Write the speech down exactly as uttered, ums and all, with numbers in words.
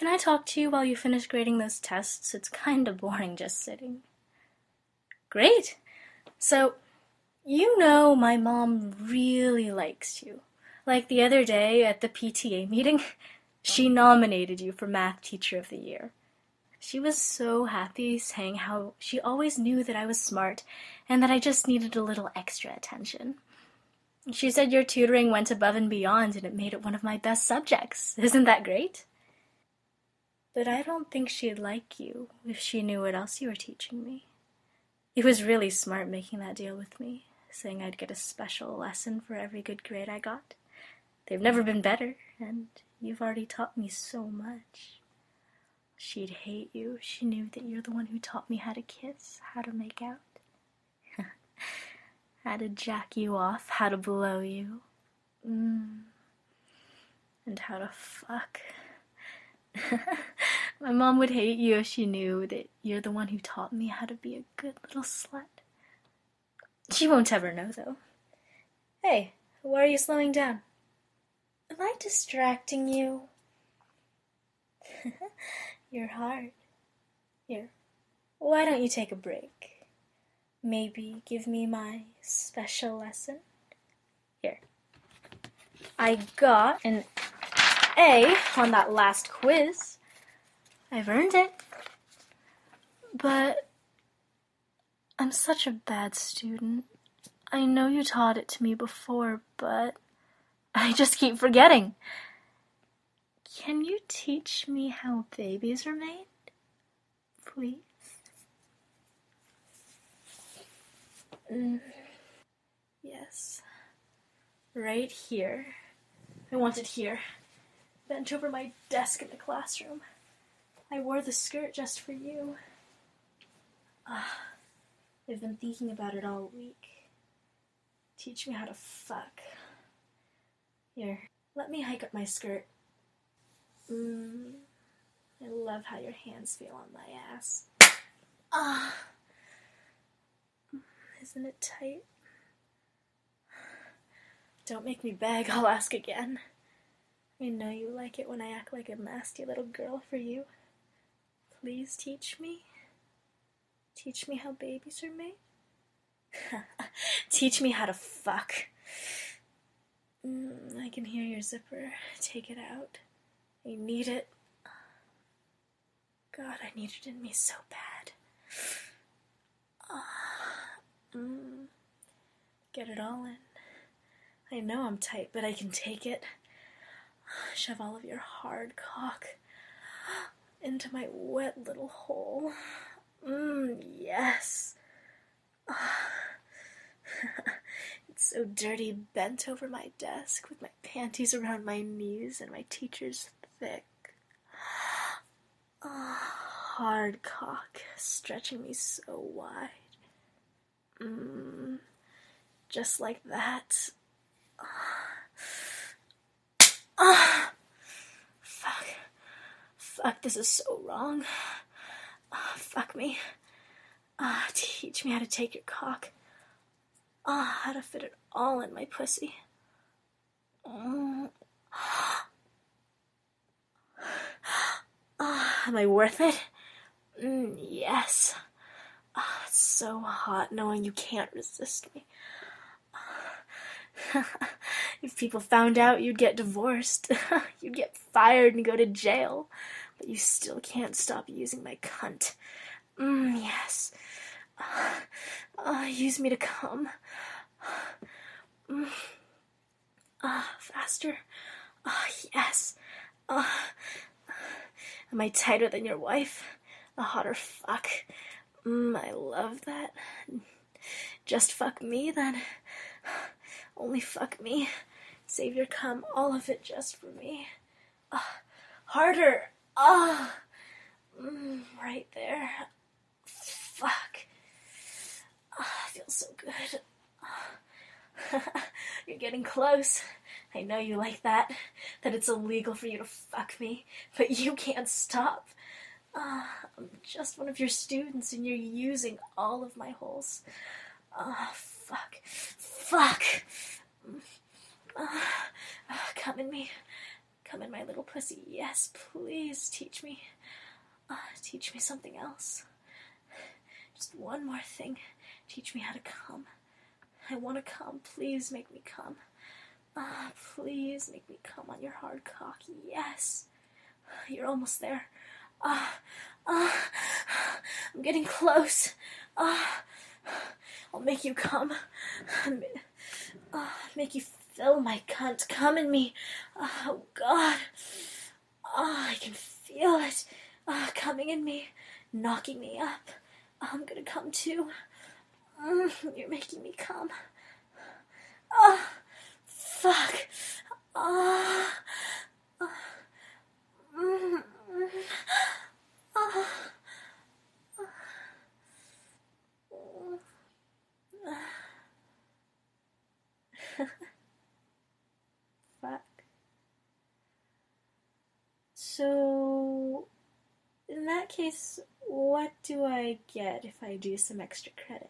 Can I talk to you while you finish grading those tests? It's kinda boring just sitting. Great! So, you know my mom really likes you. Like the other day at the P T A meeting, she nominated you for Math Teacher of the Year. She was so happy, saying how she always knew that I was smart and that I just needed a little extra attention. She said your tutoring went above and beyond and it made it one of my best subjects. Isn't that great? But I don't think she'd like you if she knew what else you were teaching me. It was really smart making that deal with me, saying I'd get a special lesson for every good grade I got. They've never been better, and you've already taught me so much. She'd hate you if she knew that you're the one who taught me how to kiss, how to make out, how to jack you off, how to blow you, mm. and how to fuck. My mom would hate you if she knew that you're the one who taught me how to be a good little slut. She won't ever know, though. Hey, why are you slowing down? Am I distracting you? You're hard. Here, why don't you take a break? Maybe give me my special lesson? Here. I got an A on that last quiz. I've earned it. But I'm such a bad student. I know you taught it to me before, but I just keep forgetting. Can you teach me how babies are made? Please? Mm. Yes. Right here. I want it here. Bent over my desk in the classroom. I wore the skirt just for you. Ah, I've been thinking about it all week. Teach me how to fuck. Here, let me hike up my skirt. Mmm, I love how your hands feel on my ass. Ah, isn't it tight? Don't make me beg, I'll ask again. I know you like it when I act like a nasty little girl for you. Please teach me. Teach me how babies are made. Teach me how to fuck. Mm, I can hear your zipper. Take it out. I need it. God, I need it in me so bad. Uh, mm, get it all in. I know I'm tight, but I can take it. Shove all of your hard cock into my wet little hole. Mmm, yes. It's so dirty, bent over my desk with my panties around my knees and my teacher's thick. Oh, hard cock stretching me so wide. Mmm, just like that. Ah, fuck. Fuck, this is so wrong. Ah, fuck me. Ah, teach me how to take your cock. Ah, how to fit it all in my pussy. Mm. Ah, am I worth it? Mm, yes. Ah, it's so hot knowing you can't resist me. If people found out, you'd get divorced. You'd get fired and go to jail. But you still can't stop using my cunt. Mm, yes. Uh, uh, use me to come. Mm. Uh, faster. Uh, yes. Uh, am I tighter than your wife? A hotter fuck. Mm, I love that. Just fuck me, then. Only fuck me. Save your cum, all of it just for me. Uh, harder. Ah. Uh, mm, right there. Fuck. Ah, feels so good. You're getting close. I know you like that. That it's illegal for you to fuck me, but you can't stop. Uh, I'm just one of your students and you're using all of my holes. Ah, uh, fuck. Fuck. Uh, uh, come in me. come in my little pussy. Yes, please teach me. Uh, teach me something else. Just one more thing. Teach me how to come. I want to come. Please make me come. Ah, please make me come on your hard cock. Yes. You're almost there. Ah, ah, I'm getting close. Ah, I'll make you come. Ah, make you fill my cunt. Come in me. Oh, God. Ah, I can feel it. Ah, coming in me. Knocking me up. I'm gonna come too. Mm, you're making me come. Ah, fuck. Ah, ah. Mm, mm, ah, ah, ah. Fuck. So, in that case, what do I get if I do some extra credit?